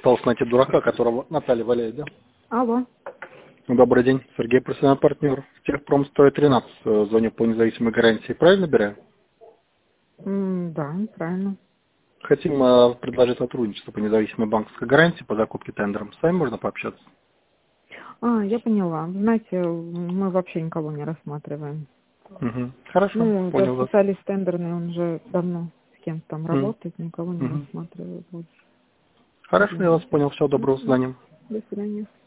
Пытался найти дурака, которого Наталья валяет, да? Алло. Добрый день, Сергей, профессиональный партнер. Техпром 113, звоню по независимой гарантии. Правильно набираю? Да, правильно. Хотим предложить сотрудничество по независимой банковской гарантии по закупке тендером. С вами можно пообщаться? Я поняла. Знаете, мы вообще никого не рассматриваем. Угу. Хорошо, Ну, да, понял вас. специалист тендерный, он уже давно с кем-то там работает, никого не Угу. рассматривает больше. Хорошо, я вас Извините. понял. Всего доброго, с свиданием. До свидания.